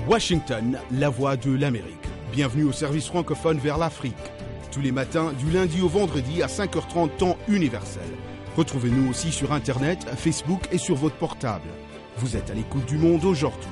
Washington, la voix de l'Amérique. Bienvenue au service francophone vers l'Afrique. Tous les matins, du lundi au vendredi à 5h30 temps universel. Retrouvez-nous aussi sur Internet, Facebook et sur votre portable. Vous êtes à l'écoute du Monde aujourd'hui.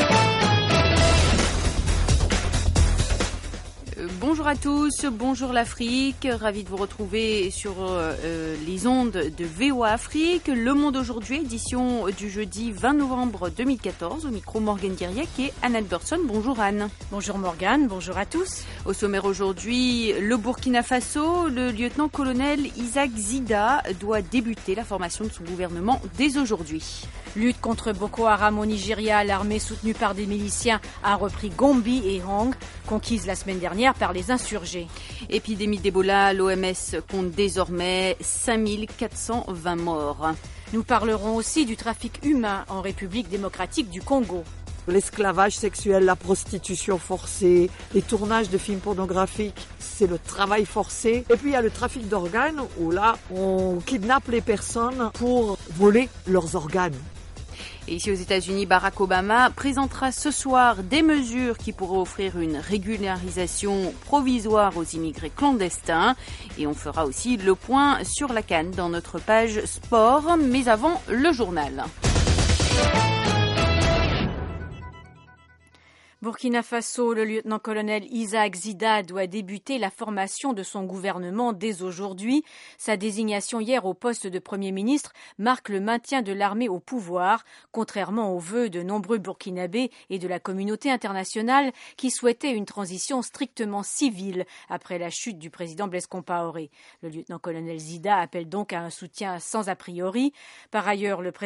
Bonjour à tous, bonjour l'Afrique, ravi de vous retrouver sur les ondes de VOA Afrique. Le Monde aujourd'hui, édition du jeudi 20 novembre 2014, au micro Morgane Guiriec et Anne Albertson. Bonjour Anne. Bonjour Morgane, bonjour à tous. Au sommaire aujourd'hui, le Burkina Faso, le lieutenant-colonel Isaac Zida doit débuter la formation de son gouvernement dès aujourd'hui. Lutte contre Boko Haram au Nigeria, l'armée soutenue par des miliciens a repris Gombe et Hong, conquises la semaine dernière par les insurgés. Épidémie d'Ebola, l'OMS compte désormais 5420 morts. Nous parlerons aussi du trafic humain en République démocratique du Congo. L'esclavage sexuel, la prostitution forcée, les tournages de films pornographiques, c'est le travail forcé. Et puis il y a le trafic d'organes où là, on kidnappe les personnes pour voler leurs organes. Et ici aux États-Unis, Barack Obama présentera ce soir des mesures qui pourraient offrir une régularisation provisoire aux immigrés clandestins. Et on fera aussi le point sur la CAN dans notre page sport. Mais avant, le journal. Burkina Faso, le lieutenant-colonel Isaac Zida doit débuter la formation de son gouvernement dès aujourd'hui. Sa désignation hier au poste de Premier ministre marque le maintien de l'armée au pouvoir, contrairement aux vœux de nombreux Burkinabés et de la communauté internationale qui souhaitaient une transition strictement civile après la chute du président Blaise Compaoré. Le lieutenant-colonel Zida appelle donc à un soutien sans a priori. Par ailleurs, le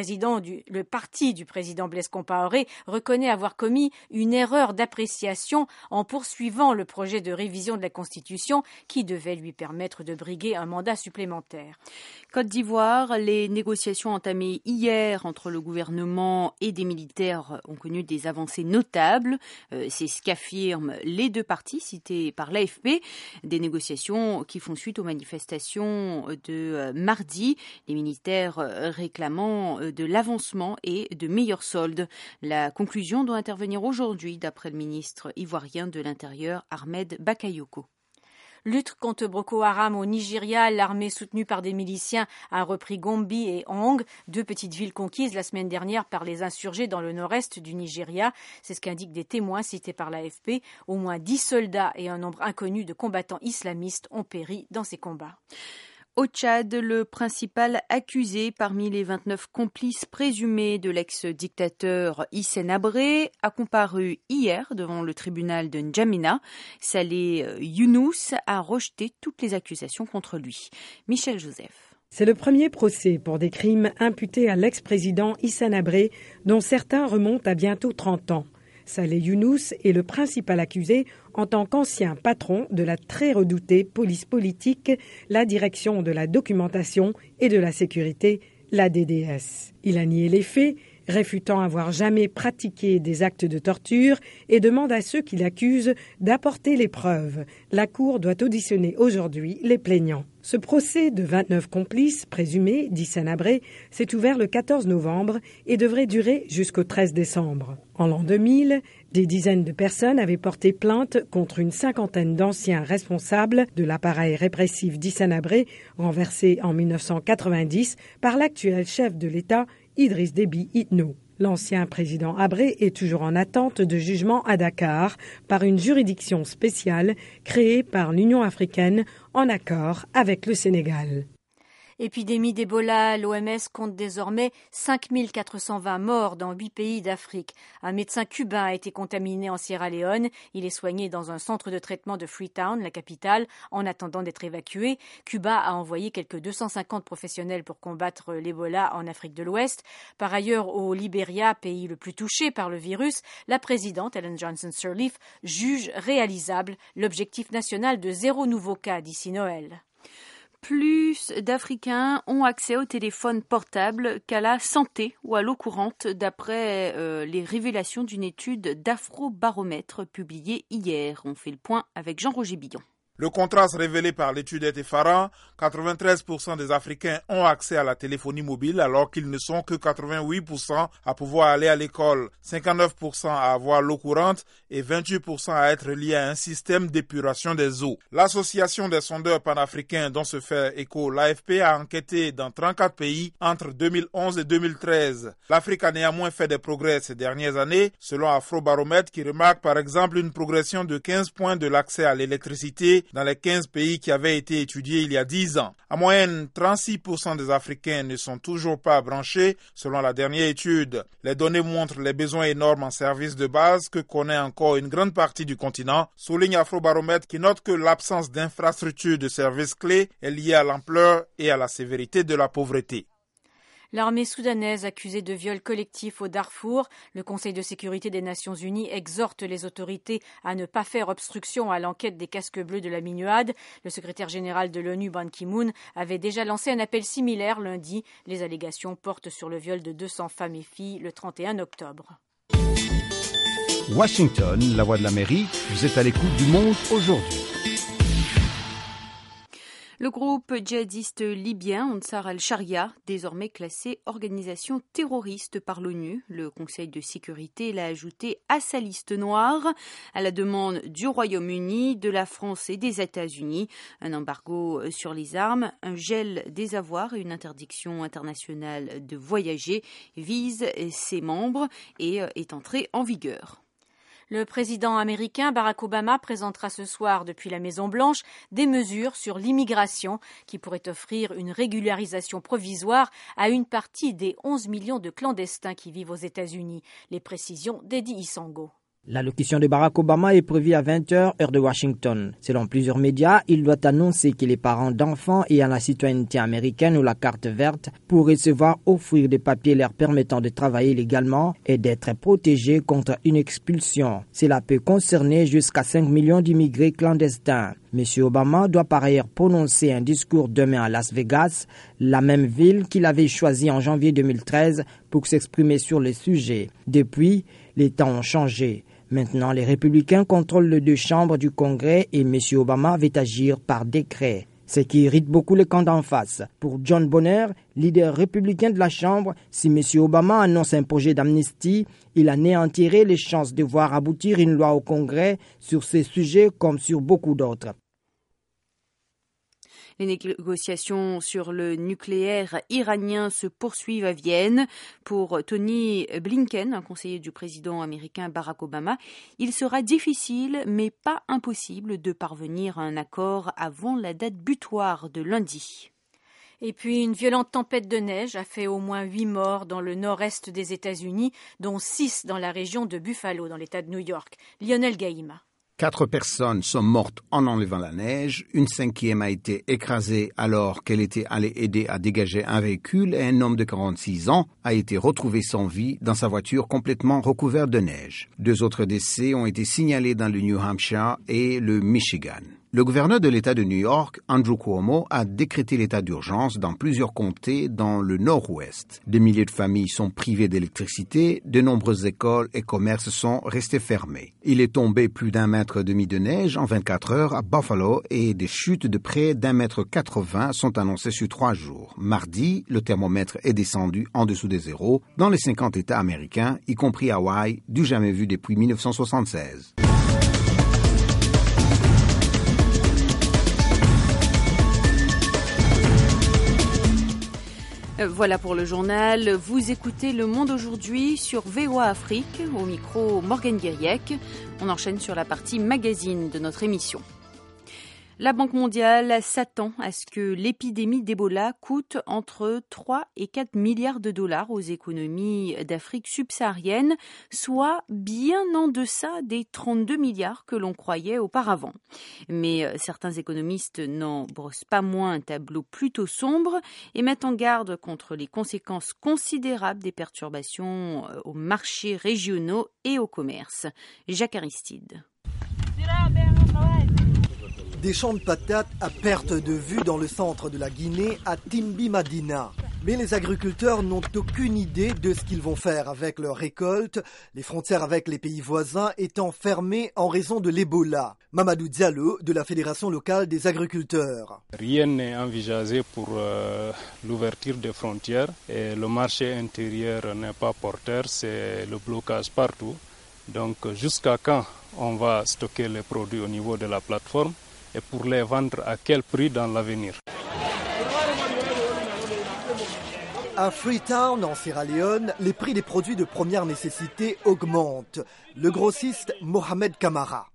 parti du président Blaise Compaoré reconnaît avoir commis une erreur d'appréciation en poursuivant le projet de révision de la Constitution qui devait lui permettre de briguer un mandat supplémentaire. Côte d'Ivoire, les négociations entamées hier entre le gouvernement et des militaires ont connu des avancées notables. C'est ce qu'affirment les deux parties cités par l'AFP. Des négociations qui font suite aux manifestations de mardi. Les militaires réclamant de l'avancement et de meilleurs soldes. La conclusion doit intervenir aujourd'hui d'après le ministre ivoirien de l'Intérieur, Ahmed Bakayoko. Lutte contre Boko Haram au Nigeria, l'armée soutenue par des miliciens a repris Gombe et Hong, deux petites villes conquises la semaine dernière par les insurgés dans le nord-est du Nigeria. C'est ce qu'indiquent des témoins cités par l'AFP. Au moins 10 soldats et un nombre inconnu de combattants islamistes ont péri dans ces combats. Au Tchad, le principal accusé parmi les 29 complices présumés de l'ex-dictateur Hissène Habré a comparu hier devant le tribunal de N'Djamena. Saleh Younous a rejeté toutes les accusations contre lui. Michel Joseph. C'est le premier procès pour des crimes imputés à l'ex-président Hissène Habré, dont certains remontent à bientôt 30 ans. Saleh Younous est le principal accusé en tant qu'ancien patron de la très redoutée police politique, la direction de la documentation et de la sécurité, la DDS. Il a nié les faits, réfutant avoir jamais pratiqué des actes de torture et demande à ceux qui l'accusent d'apporter les preuves. La Cour doit auditionner aujourd'hui les plaignants. Ce procès de 29 complices présumés d'Hissène Habré s'est ouvert le 14 novembre et devrait durer jusqu'au 13 décembre. En l'an 2000, des dizaines de personnes avaient porté plainte contre une cinquantaine d'anciens responsables de l'appareil répressif d'Hissène Habré, renversé en 1990 par l'actuel chef de l'État, Idriss Déby Itno. L'ancien président Habré est toujours en attente de jugement à Dakar par une juridiction spéciale créée par l'Union africaine en accord avec le Sénégal. Épidémie d'Ebola, l'OMS compte désormais 5420 morts dans 8 pays d'Afrique. Un médecin cubain a été contaminé en Sierra Leone. Il est soigné dans un centre de traitement de Freetown, la capitale, en attendant d'être évacué. Cuba a envoyé quelques 250 professionnels pour combattre l'Ebola en Afrique de l'Ouest. Par ailleurs, au Libéria, pays le plus touché par le virus, la présidente Ellen Johnson Sirleaf juge réalisable l'objectif national de 0 nouveau cas d'ici Noël. Plus d'Africains ont accès au téléphone portable qu'à la santé ou à l'eau courante, d'après les révélations d'une étude d'Afrobaromètre publiée hier. On fait le point avec Jean-Roger Billon. Le contraste révélé par l'étude est effarant. 93% des Africains ont accès à la téléphonie mobile alors qu'ils ne sont que 88% à pouvoir aller à l'école, 59% à avoir l'eau courante et 28% à être liés à un système d'épuration des eaux. L'association des sondeurs panafricains dont se fait écho l'AFP a enquêté dans 34 pays entre 2011 et 2013. L'Afrique a néanmoins fait des progrès ces dernières années, selon Afrobaromètre qui remarque par exemple une progression de 15 points de l'accès à l'électricité dans les 15 pays qui avaient été étudiés il y a 10 ans. En moyenne, 36% des Africains ne sont toujours pas branchés, selon la dernière étude. Les données montrent les besoins énormes en services de base que connaît encore une grande partie du continent, souligne Afrobaromètre qui note que l'absence d'infrastructures de services clés est liée à l'ampleur et à la sévérité de la pauvreté. L'armée soudanaise accusée de viol collectif au Darfour, le Conseil de sécurité des Nations Unies exhorte les autorités à ne pas faire obstruction à l'enquête des casques bleus de la MINUAD. Le secrétaire général de l'ONU, Ban Ki-moon, avait déjà lancé un appel similaire lundi. Les allégations portent sur le viol de 200 femmes et filles le 31 octobre. Washington, la voix de l'Amérique, vous êtes à l'écoute du Monde aujourd'hui. Le groupe djihadiste libyen Ansar al-Sharia, désormais classé organisation terroriste par l'ONU, le Conseil de sécurité l'a ajouté à sa liste noire, à la demande du Royaume-Uni, de la France et des États-Unis. Un embargo sur les armes, un gel des avoirs et une interdiction internationale de voyager vise ses membres et est entré en vigueur. Le président américain Barack Obama présentera ce soir depuis la Maison-Blanche des mesures sur l'immigration qui pourraient offrir une régularisation provisoire à une partie des 11 millions de clandestins qui vivent aux États-Unis. Les précisions d'Eddie Isango. L'allocution de Barack Obama est prévue à 20h, heure de Washington. Selon plusieurs médias, il doit annoncer que les parents d'enfants ayant la citoyenneté américaine ou la carte verte pourraient se voir offrir des papiers leur permettant de travailler légalement et d'être protégés contre une expulsion. Cela peut concerner jusqu'à 5 millions d'immigrés clandestins. M. Obama doit par ailleurs prononcer un discours demain à Las Vegas, la même ville qu'il avait choisie en janvier 2013 pour s'exprimer sur le sujet. Depuis, les temps ont changé. Maintenant, les républicains contrôlent les deux chambres du Congrès et M. Obama veut agir par décret. Ce qui irrite beaucoup le camp d'en face. Pour John Bonner, leader républicain de la Chambre, si M. Obama annonce un projet d'amnistie, il anéantirait les chances de voir aboutir une loi au Congrès sur ces sujets comme sur beaucoup d'autres. Les négociations sur le nucléaire iranien se poursuivent à Vienne. Pour Tony Blinken, un conseiller du président américain Barack Obama, il sera difficile mais pas impossible de parvenir à un accord avant la date butoir de lundi. Et puis une violente tempête de neige a fait au moins 8 morts dans le nord-est des États-Unis, dont 6 dans la région de Buffalo, dans l'État de New York. Lionel Gaïma. 4 personnes sont mortes en enlevant la neige, une 5e a été écrasée alors qu'elle était allée aider à dégager un véhicule et un homme de 46 ans a été retrouvé sans vie dans sa voiture complètement recouverte de neige. 2 autres décès ont été signalés dans le New Hampshire et le Michigan. Le gouverneur de l'État de New York, Andrew Cuomo, a décrété l'état d'urgence dans plusieurs comtés dans le nord-ouest. Des milliers de familles sont privées d'électricité, de nombreuses écoles et commerces sont restés fermés. Il est tombé plus d'1,5 mètre de neige en 24 heures à Buffalo et des chutes de près d'1,80 mètre sont annoncées sur 3 jours. Mardi, le thermomètre est descendu en dessous des zéros dans les 50 États américains, y compris Hawaï, du jamais vu depuis 1976. Voilà pour le journal. Vous écoutez Le Monde aujourd'hui sur VOA Afrique, au micro Morgane Guériec. On enchaîne sur la partie magazine de notre émission. La Banque mondiale s'attend à ce que l'épidémie d'Ebola coûte entre 3 et 4 milliards de dollars aux économies d'Afrique subsaharienne, soit bien en deçà des 32 milliards que l'on croyait auparavant. Mais certains économistes n'en brossent pas moins un tableau plutôt sombre et mettent en garde contre les conséquences considérables des perturbations aux marchés régionaux et au commerce. Jacques Aristide. Des champs de patates à perte de vue dans le centre de la Guinée, à Timbi Madina. Mais les agriculteurs n'ont aucune idée de ce qu'ils vont faire avec leurs récoltes, les frontières avec les pays voisins étant fermées en raison de l'Ebola. Mamadou Diallo de la Fédération locale des agriculteurs. Rien n'est envisagé pour l'ouverture des frontières et le marché intérieur n'est pas porteur, c'est le blocage partout. Donc jusqu'à quand on va stocker les produits au niveau de la plateforme et pour les vendre à quel prix dans l'avenir? À Freetown, en Sierra Leone, les prix des produits de première nécessité augmentent. Le grossiste Mohamed Kamara.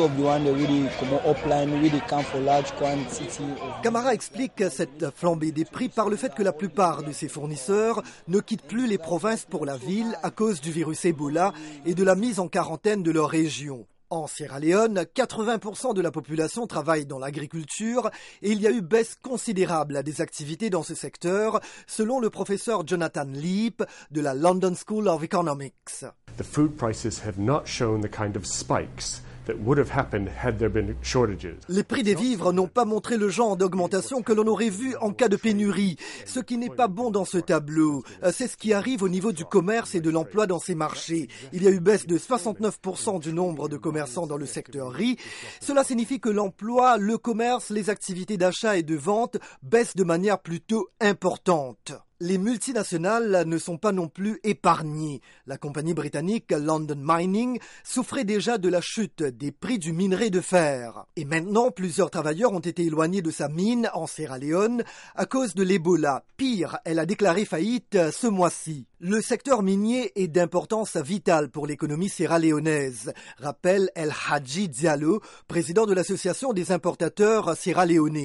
Kamara explique cette flambée des prix par le fait que la plupart de ses fournisseurs ne quittent plus les provinces pour la ville à cause du virus Ebola et de la mise en quarantaine de leur région. En Sierra Leone, 80% de la population travaille dans l'agriculture et il y a eu baisse considérable des activités dans ce secteur, selon le professeur Jonathan Leap de la London School of Economics. The food prices have not shown the kind of spikes that would have happened had there been shortages. Les prix des vivres n'ont pas montré le genre d'augmentation que l'on aurait vu en cas de pénurie, ce qui n'est pas bon dans ce tableau. C'est ce qui arrive au niveau du commerce et de l'emploi dans ces marchés. Il y a eu baisse de 69% du nombre de commerçants dans le secteur riz. Cela signifie que l'emploi, le commerce, les activités d'achat et de vente baissent de manière plutôt importante. Les multinationales ne sont pas non plus épargnées. La compagnie britannique London Mining souffrait déjà de la chute des prix du minerai de fer. Et maintenant, plusieurs travailleurs ont été éloignés de sa mine en Sierra Leone à cause de l'Ebola. Pire, elle a déclaré faillite ce mois-ci. Le secteur minier est d'importance vitale pour l'économie sierra-léonaise, rappelle El Hadji Diallo, président de l'association des importateurs sierra-léonais.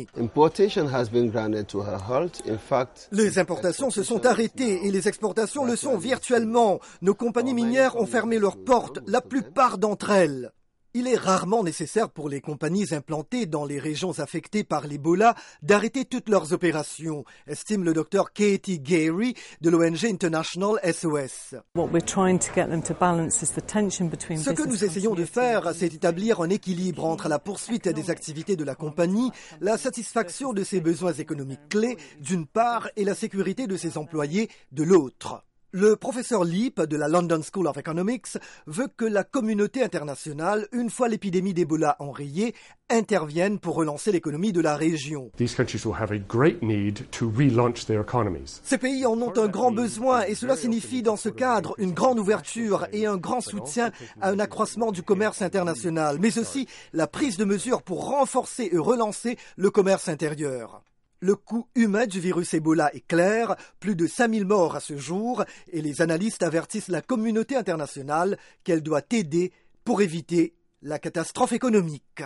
Les importations se sont arrêtées et les exportations le sont virtuellement. Nos compagnies minières ont fermé leurs portes, la plupart d'entre elles. Il est rarement nécessaire pour les compagnies implantées dans les régions affectées par l'Ebola d'arrêter toutes leurs opérations, estime le docteur Katie Gary de l'ONG International SOS. Ce que nous essayons de faire, c'est établir un équilibre entre la poursuite des activités de la compagnie, la satisfaction de ses besoins économiques clés, d'une part, et la sécurité de ses employés, de l'autre. Le professeur Leap de la London School of Economics veut que la communauté internationale, une fois l'épidémie d'Ebola enrayée, intervienne pour relancer l'économie de la région. Ces pays en ont un grand besoin et cela signifie dans ce cadre une grande ouverture et un grand soutien à un accroissement du commerce international, mais aussi la prise de mesures pour renforcer et relancer le commerce intérieur. Le coût humain du virus Ebola est clair, plus de 5000 morts à ce jour, et les analystes avertissent la communauté internationale qu'elle doit aider pour éviter la catastrophe économique.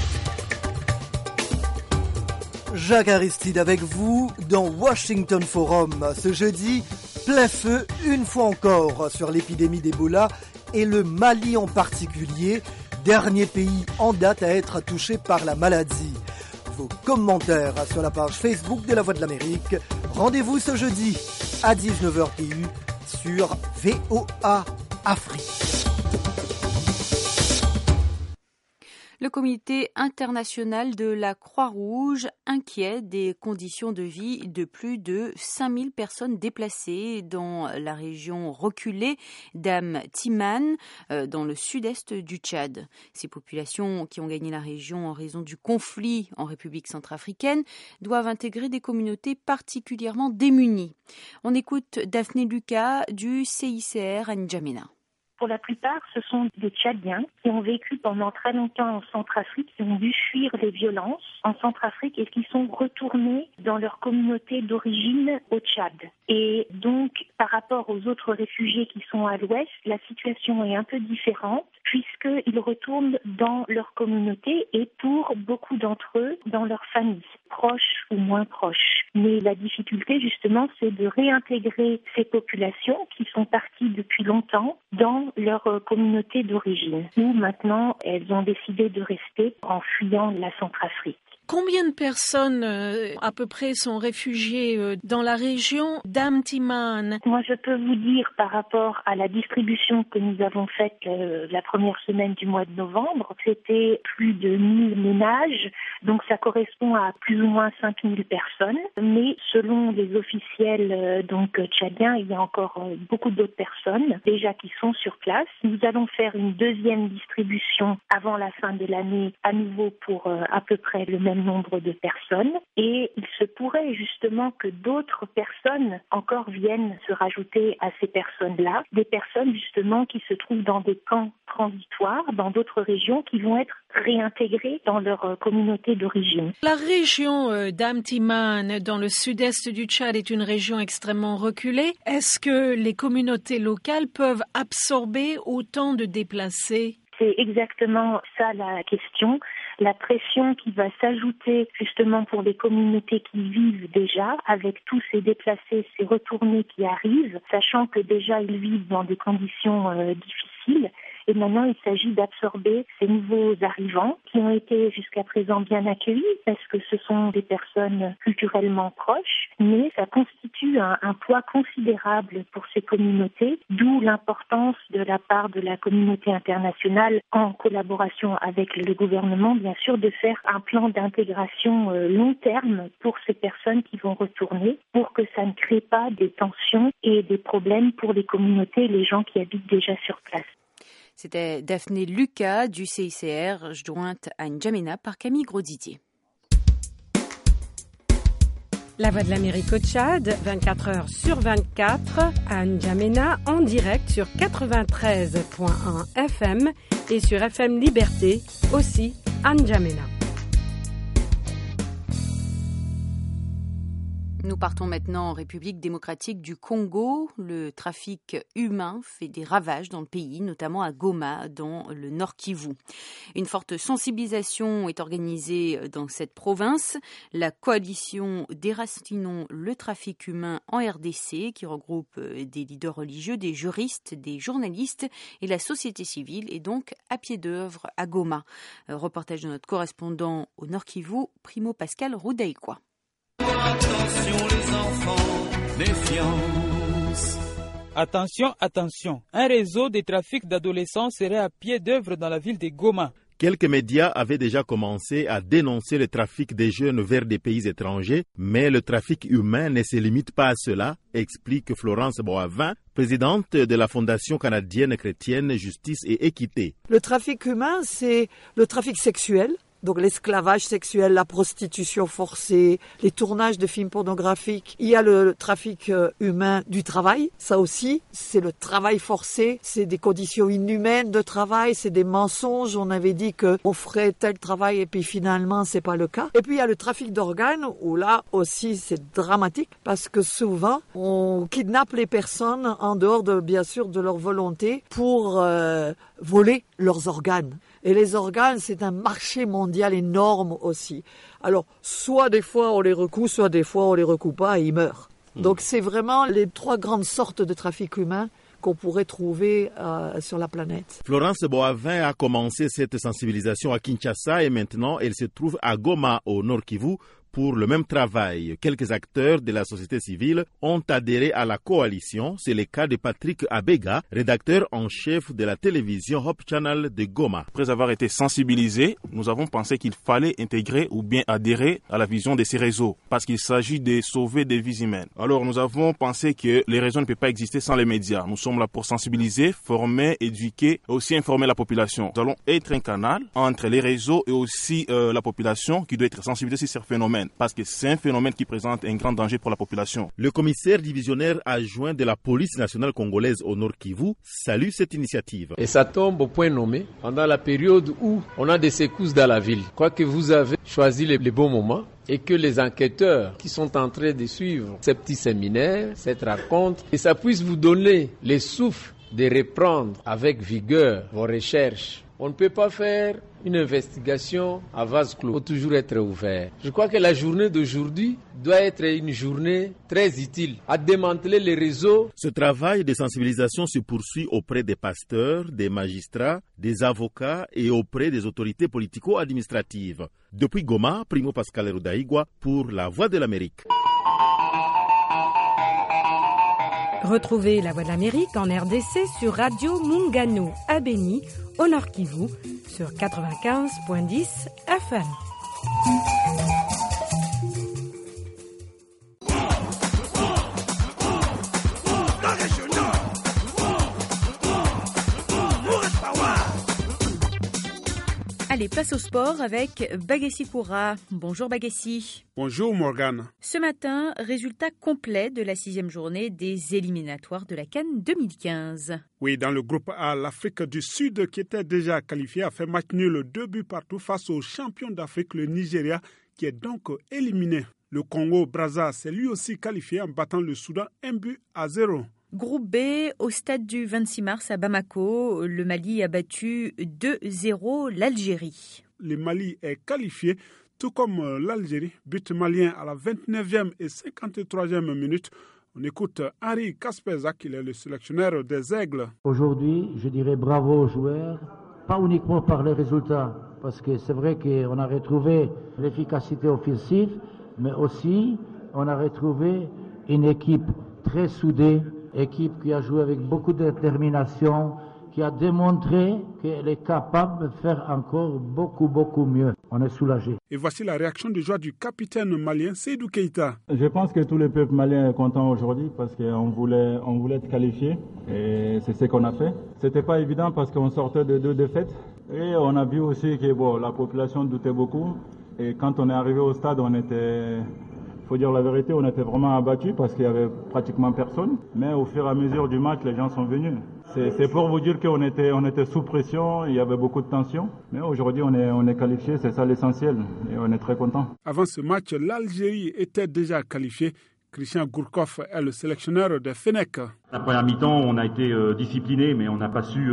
Jacques Aristide avec vous dans Washington Forum. Ce jeudi, plein feu une fois encore sur l'épidémie d'Ebola et le Mali en particulier, dernier pays en date à être touché par la maladie. Vos commentaires sur la page Facebook de La Voix de l'Amérique. Rendez-vous ce jeudi à 19h PU sur VOA Afrique. Le comité international de la Croix-Rouge inquiet des conditions de vie de plus de 5000 personnes déplacées dans la région reculée d'Am-Timan, dans le sud-est du Tchad. Ces populations qui ont gagné la région en raison du conflit en République centrafricaine doivent intégrer des communautés particulièrement démunies. On écoute Daphné Lucas du CICR à N'Djamena. Pour la plupart, ce sont des Tchadiens qui ont vécu pendant très longtemps en Centrafrique, qui ont dû fuir les violences en Centrafrique et qui sont retournés dans leur communauté d'origine au Tchad. Et donc, par rapport aux autres réfugiés qui sont à l'ouest, la situation est un peu différente puisqu'ils retournent dans leur communauté et pour beaucoup d'entre eux, dans leur famille, proches ou moins proches. Mais la difficulté, justement, c'est de réintégrer ces populations qui sont parties depuis longtemps dans leur communauté d'origine, où maintenant elles ont décidé de rester en fuyant la Centrafrique. Combien de personnes à peu près sont réfugiées dans la région d'Amtiman? Moi, je peux vous dire par rapport à la distribution que nous avons faite la première semaine du mois de novembre, c'était plus de 1000 ménages, donc ça correspond à plus ou moins 5000 personnes. Mais selon les officiels tchadiens, il y a encore beaucoup d'autres personnes déjà qui sont sur place. Nous allons faire une deuxième distribution avant la fin de l'année, à nouveau pour à peu près le même nombre de personnes. Et il se pourrait justement que d'autres personnes encore viennent se rajouter à ces personnes-là. Des personnes justement qui se trouvent dans des camps transitoires, dans d'autres régions, qui vont être réintégrées dans leur communauté d'origine. La région d'Amtiman, dans le sud-est du Tchad, est une région extrêmement reculée. Est-ce que les communautés locales peuvent absorber autant de déplacés? C'est exactement ça la question. La pression qui va s'ajouter justement pour les communautés qui vivent déjà, avec tous ces déplacés, ces retournés qui arrivent, sachant que déjà ils vivent dans des conditions difficiles. Et maintenant, il s'agit d'absorber ces nouveaux arrivants qui ont été jusqu'à présent bien accueillis parce que ce sont des personnes culturellement proches, mais ça constitue un poids considérable pour ces communautés, d'où l'importance de la part de la communauté internationale en collaboration avec le gouvernement, bien sûr, de faire un plan d'intégration long terme pour ces personnes qui vont retourner pour que ça ne crée pas des tensions et des problèmes pour les communautés et les gens qui habitent déjà sur place. C'était Daphné Lucas du CICR, jointe à N'Djamena par Camille Grosdidier. La Voix de l'Amérique au Tchad, 24 heures sur 24, à N'Djamena, en direct sur 93.1 FM et sur FM Liberté, aussi à N'Djamena. Nous partons maintenant en République démocratique du Congo. Le trafic humain fait des ravages dans le pays, notamment à Goma, dans le Nord Kivu. Une forte sensibilisation est organisée dans cette province. La coalition Déracinons le trafic humain en RDC, qui regroupe des leaders religieux, des juristes, des journalistes et la société civile, est donc à pied d'œuvre à Goma. Reportage de notre correspondant au Nord Kivu, Primo Pascal Roudaïquois. Attention les enfants, défiance. Attention, attention. Un réseau de trafic d'adolescents serait à pied d'œuvre dans la ville de Goma. Quelques médias avaient déjà commencé à dénoncer le trafic des jeunes vers des pays étrangers, mais le trafic humain ne se limite pas à cela, explique Florence Boivin, présidente de la Fondation canadienne chrétienne Justice et Équité. Le trafic humain, c'est le trafic sexuel. Donc l'esclavage sexuel, la prostitution forcée, les tournages de films pornographiques. Il y a le trafic humain du travail. Ça aussi, c'est le travail forcé. C'est des conditions inhumaines de travail. C'est des mensonges. On avait dit qu'on ferait tel travail et puis finalement, c'est pas le cas. Et puis il y a le trafic d'organes où là aussi, c'est dramatique parce que souvent, on kidnappe les personnes en dehors de, bien sûr, de leur volonté pour voler leurs organes. Et les organes, c'est un marché mondial énorme aussi. Alors, soit des fois on les recoue, soit des fois on les recoue pas et ils meurent. Donc c'est vraiment les trois grandes sortes de trafic humain qu'on pourrait trouver sur la planète. Florence Boivin a commencé cette sensibilisation à Kinshasa et maintenant elle se trouve à Goma, au Nord Kivu, pour le même travail. Quelques acteurs de la société civile ont adhéré à la coalition. C'est le cas de Patrick Abega, rédacteur en chef de la télévision Hope Channel de Goma. Après avoir été sensibilisés, nous avons pensé qu'il fallait intégrer ou bien adhérer à la vision de ces réseaux parce qu'il s'agit de sauver des vies humaines. Alors nous avons pensé que les réseaux ne peuvent pas exister sans les médias. Nous sommes là pour sensibiliser, former, éduquer, aussi informer la population. Nous allons être un canal entre les réseaux et aussi la population qui doit être sensibilisée sur ces phénomènes. Parce que c'est un phénomène qui présente un grand danger pour la population. Le commissaire divisionnaire adjoint de la police nationale congolaise au Nord Kivu salue cette initiative. Et ça tombe au point nommé pendant la période où on a des secousses dans la ville. Je crois que vous avez choisi les bons moments et que les enquêteurs qui sont en train de suivre ces petits séminaires, cette rencontre, et ça puisse vous donner les souffles de reprendre avec vigueur vos recherches On ne peut pas faire une investigation à vase clos. Il faut toujours être ouvert. Je crois que la journée d'aujourd'hui doit être une journée très utile à démanteler les réseaux. Ce travail de sensibilisation se poursuit auprès des pasteurs, des magistrats, des avocats et auprès des autorités politico-administratives. Depuis Goma, Primo Pascal Erudaigua pour La Voix de l'Amérique. Retrouvez La Voix de l'Amérique en RDC sur Radio Mungano à Beni, au Nord Kivu, sur 95.10 FM. Allez, place au sport avec Bagassi Koura. Bonjour Bagassi. Bonjour Morgane. Ce matin, résultat complet de la 6e journée des éliminatoires de la CAN 2015. Oui, dans le groupe A, l'Afrique du Sud, qui était déjà qualifiée, a fait match nul 2 buts partout face au champion d'Afrique, le Nigeria, qui est donc éliminé. Le Congo-Brazza s'est lui aussi qualifié en battant le Soudan 1-0. Groupe B, au stade du 26 mars à Bamako, le Mali a battu 2-0 l'Algérie. Le Mali est qualifié, tout comme l'Algérie, but malien à la 29e et 53e minute. On écoute Henri Kasperzak, il est le sélectionneur des Aigles. Aujourd'hui, je dirais bravo aux joueurs, pas uniquement par les résultats, parce que c'est vrai qu'on a retrouvé l'efficacité offensive, mais aussi on a retrouvé une équipe très soudée, équipe qui a joué avec beaucoup de détermination, qui a démontré qu'elle est capable de faire encore beaucoup mieux. On est soulagé. Et voici la réaction de joie du capitaine malien Seydou Keita. Je pense que tout le peuple malien est content aujourd'hui parce qu'on voulait être qualifié et c'est ce qu'on a fait. C'était pas évident parce qu'on sortait de 2 défaites et on a vu aussi que la population doutait beaucoup et quand on est arrivé au stade, faut dire la vérité, on était vraiment abattus parce qu'il y avait pratiquement personne. Mais au fur et à mesure du match, les gens sont venus. C'est pour vous dire qu'on était sous pression, il y avait beaucoup de tension. Mais aujourd'hui, on est qualifié, c'est ça l'essentiel. Et on est très content. Avant ce match, l'Algérie était déjà qualifiée. Christian Gourcuff est le sélectionneur de Fennec. La première mi-temps, on a été discipliné, mais on n'a pas su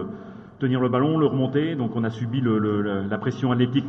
tenir le ballon, le remonter, donc on a subi la pression athlétique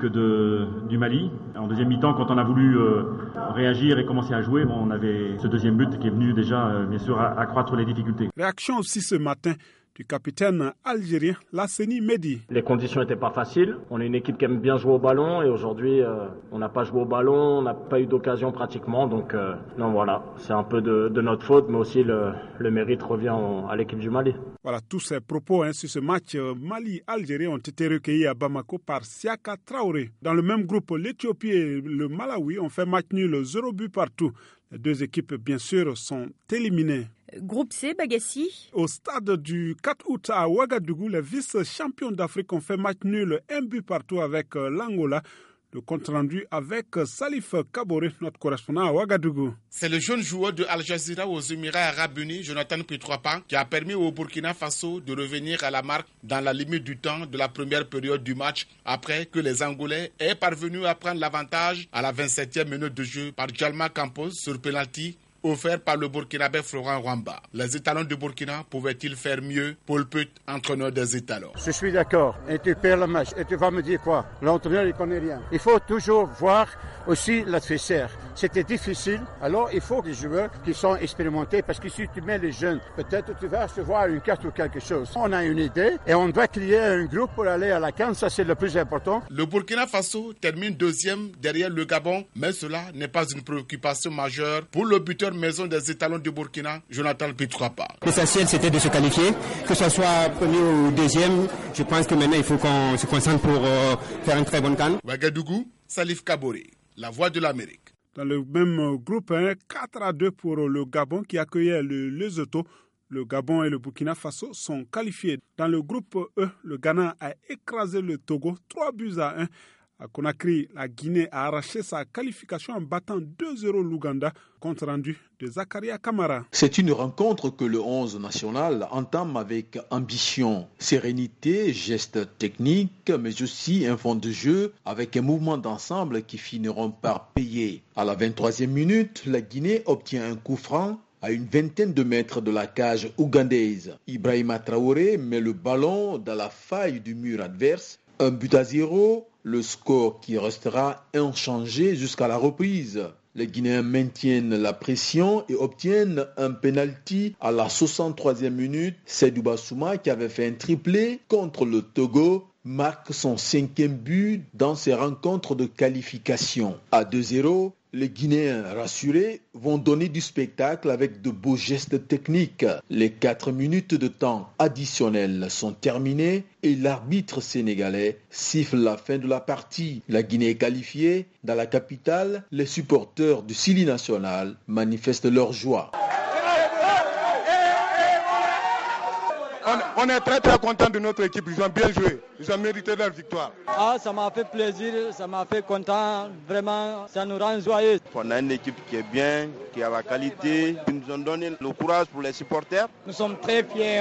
du Mali. En deuxième mi-temps, quand on a voulu réagir et commencer à jouer, on avait ce deuxième but qui est venu déjà, bien sûr, accroître les difficultés. Réaction aussi ce matin du capitaine algérien Lasseni Mehdi. Les conditions n'étaient pas faciles. On est une équipe qui aime bien jouer au ballon et aujourd'hui, on n'a pas joué au ballon, on n'a pas eu d'occasion pratiquement. Donc, non, voilà, c'est un peu de notre faute, mais aussi le mérite revient à l'équipe du Mali. Voilà, tous ces propos sur ce match Mali-Algérie ont été recueillis à Bamako par Siaka Traoré. Dans le même groupe, l'Éthiopie et le Malawi ont fait match nul 0 but partout. Les deux équipes, bien sûr, sont éliminées. Groupe C, Bagassi. Au stade du 4 août à Ouagadougou, les vice-champions d'Afrique ont fait match nul 1 but partout avec l'Angola. Le compte rendu avec Salif Kabore, notre correspondant à Ouagadougou. C'est le jeune joueur de Al Jazeera aux Émirats Arabes Unis, Jonathan Petroapa, qui a permis au Burkina Faso de revenir à la marque dans la limite du temps de la première période du match, après que les Angolais aient parvenu à prendre l'avantage à la 27e minute de jeu par Djalma Campos sur penalty offert par le Burkinabé Florent Rwamba. Les étalons de Burkina pouvaient-ils faire mieux? Paul Put, entraîneur des étalons. Je suis d'accord. Et tu perds le match. Et tu vas me dire quoi? L'entraîneur, il ne connaît rien. Il faut toujours voir aussi l'adversaire. C'était difficile. Alors, il faut des joueurs qui sont expérimentés parce que si tu mets les jeunes, peut-être tu vas recevoir une carte ou quelque chose. On a une idée et on doit créer un groupe pour aller à la CAN. Ça, c'est le plus important. Le Burkina Faso termine deuxième derrière le Gabon, mais cela n'est pas une préoccupation majeure pour le buteur maison des étalons du Burkina, Jonathan Petroapa. L'essentiel, c'était de se qualifier, que ce soit premier ou deuxième. Je pense que maintenant, il faut qu'on se concentre pour faire une très bonne CAN. Ouagadougou, Salif Kabore, La Voix de l'Amérique. Dans le même groupe, 4-2 pour le Gabon qui accueillait le Lesotho. Le Gabon et le Burkina Faso sont qualifiés. Dans le groupe E, le Ghana a écrasé le Togo 3-1. À Conakry, la Guinée a arraché sa qualification en battant 2-0 l'Ouganda, compte rendu de Zakaria Kamara. C'est une rencontre que le 11 national entame avec ambition, sérénité, gestes techniques, mais aussi un fond de jeu avec un mouvement d'ensemble qui finiront par payer. À la 23e minute, la Guinée obtient un coup franc à une vingtaine de mètres de la cage ougandaise. Ibrahima Traoré met le ballon dans la faille du mur adverse. 1-0, le score qui restera inchangé jusqu'à la reprise. Les Guinéens maintiennent la pression et obtiennent un penalty à la 63e minute. Seydou Bassouma, qui avait fait un triplé contre le Togo, marque son 5e but dans ses rencontres de qualification. À 2-0, les Guinéens rassurés vont donner du spectacle avec de beaux gestes techniques. Les 4 minutes de temps additionnel sont terminées et l'arbitre sénégalais siffle la fin de la partie. La Guinée est qualifiée. Dans la capitale, les supporters du Sili national manifestent leur joie. On est très content de notre équipe, ils ont bien joué, ils ont mérité leur victoire. Ça m'a fait plaisir, ça m'a fait content, vraiment, ça nous rend joyeux. On a une équipe qui est bien, qui a la qualité, ils nous ont donné le courage pour les supporters. Nous sommes très fiers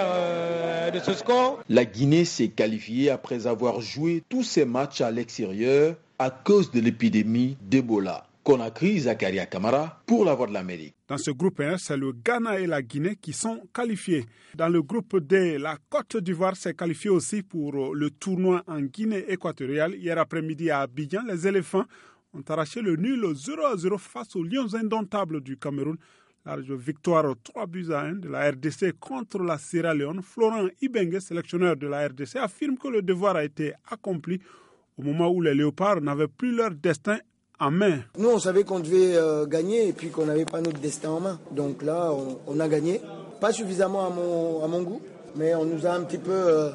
de ce score. La Guinée s'est qualifiée après avoir joué tous ses matchs à l'extérieur à cause de l'épidémie d'Ebola. Conakry, Zakaria Kamara, pour la Voix de l'Amérique. Dans ce groupe 1, c'est le Ghana et la Guinée qui sont qualifiés. Dans le groupe D, la Côte d'Ivoire s'est qualifiée aussi pour le tournoi en Guinée équatoriale. Hier après-midi à Abidjan, les éléphants ont arraché le nul 0-0 face aux Lions indomptables du Cameroun. Large victoire 3-1 de la RDC contre la Sierra Leone. Florent Ibenge, sélectionneur de la RDC, affirme que le devoir a été accompli au moment où les léopards n'avaient plus leur destin en main. Nous, on savait qu'on devait gagner et puis qu'on n'avait pas notre destin en main. Donc là, on a gagné. Pas suffisamment à mon goût, mais on nous a un petit peu...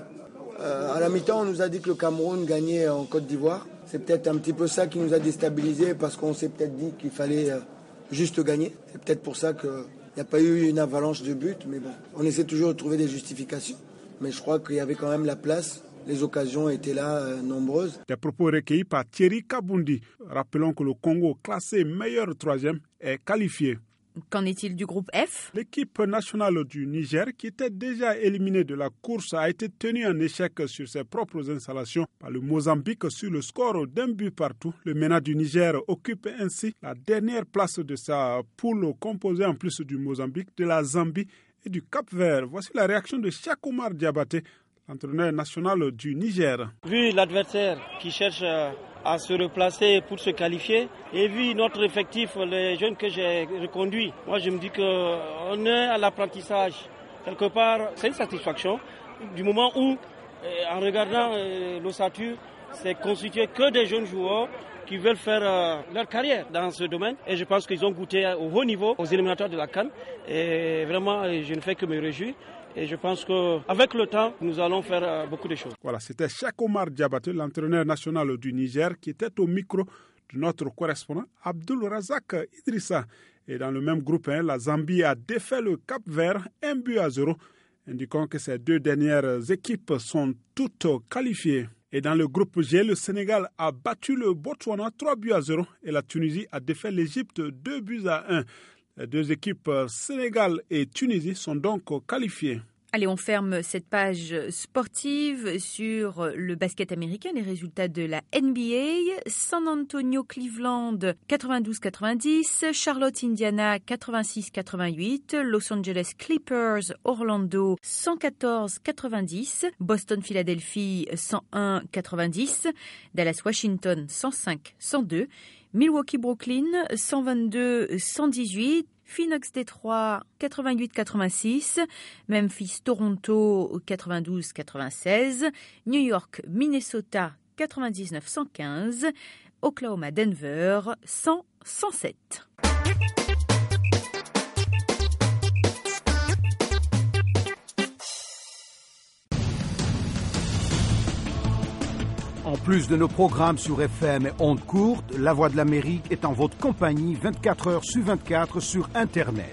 à la mi-temps, on nous a dit que le Cameroun gagnait en Côte d'Ivoire. C'est peut-être un petit peu ça qui nous a déstabilisés parce qu'on s'est peut-être dit qu'il fallait juste gagner. C'est peut-être pour ça qu'il n'y a pas eu une avalanche de buts. Mais bon, on essaie toujours de trouver des justifications. Mais je crois qu'il y avait quand même la place. Les occasions étaient là, nombreuses. Des propos recueillis par Thierry Kabundi. Rappelons que le Congo, classé meilleur 3e, est qualifié. Qu'en est-il du groupe F? L'équipe nationale du Niger, qui était déjà éliminée de la course, a été tenue en échec sur ses propres installations par le Mozambique sur le score d'1 partout. Le MENA du Niger occupe ainsi la dernière place de sa poule, composée en plus du Mozambique, de la Zambie et du Cap-Vert. Voici la réaction de Cheikh Oumar Diabaté, entraîneur national du Niger. Vu l'adversaire qui cherche à se replacer pour se qualifier et vu notre effectif, les jeunes que j'ai reconduits, moi je me dis qu'on est à l'apprentissage. Quelque part, c'est une satisfaction du moment où, en regardant l'ossature, c'est constitué que des jeunes joueurs qui veulent faire leur carrière dans ce domaine. Et je pense qu'ils ont goûté au haut niveau, aux éliminatoires de la CAN. Et vraiment, je ne fais que me réjouir. Et je pense qu'avec le temps, nous allons faire beaucoup de choses. Voilà, c'était Cheikh Oumar Diabaté, l'entraîneur national du Niger, qui était au micro de notre correspondant Abdul Razak Idrissa. Et dans le même groupe 1, la Zambie a défait le Cap-Vert 1-0, indiquant que ces deux dernières équipes sont toutes qualifiées. Et dans le groupe G, le Sénégal a battu le Botswana 3-0 et la Tunisie a défait l'Égypte 2-1. Les deux équipes Sénégal et Tunisie sont donc qualifiées. Allez, on ferme cette page sportive sur le basket américain, les résultats de la NBA. San Antonio, Cleveland, 92-90. Charlotte, Indiana, 86-88. Los Angeles Clippers, Orlando, 114-90. Boston, Philadelphie, 101-90. Dallas, Washington, 105-102. Milwaukee, Brooklyn, 122-118. Phoenix, Détroit, 88-86. Memphis, Toronto, 92-96. New York, Minnesota, 99-115. Oklahoma, Denver, 100-107. En plus de nos programmes sur FM et ondes courtes, La Voix de l'Amérique est en votre compagnie 24 heures sur 24 sur Internet.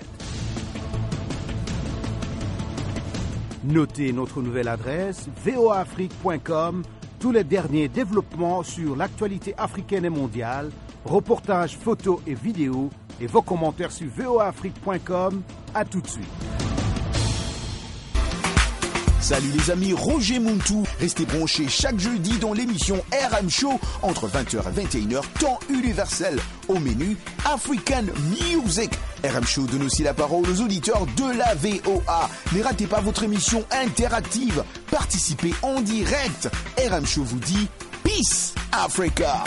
Notez notre nouvelle adresse voaafrique.com, tous les derniers développements sur l'actualité africaine et mondiale, reportages, photos et vidéos, et vos commentaires sur voaafrique.com. À tout de suite. Salut les amis, Roger Muntu. Restez branchés chaque jeudi dans l'émission RM Show entre 20h et 21h, temps universel. Au menu, African Music. RM Show donne aussi la parole aux auditeurs de la VOA. Ne ratez pas votre émission interactive. Participez en direct. RM Show vous dit Peace Africa.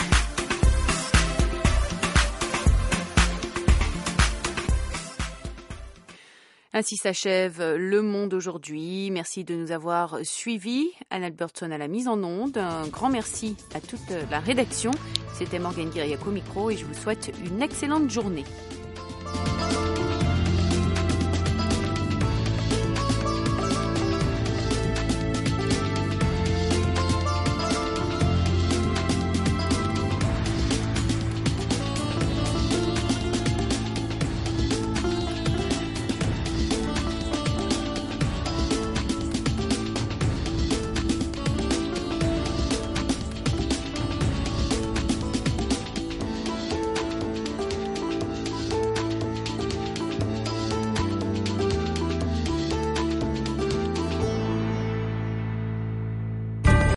Ainsi s'achève Le Monde aujourd'hui. Merci de nous avoir suivis. Anne Albertson à la mise en onde. Un grand merci à toute la rédaction. C'était Morgane Guiriac au micro et je vous souhaite une excellente journée.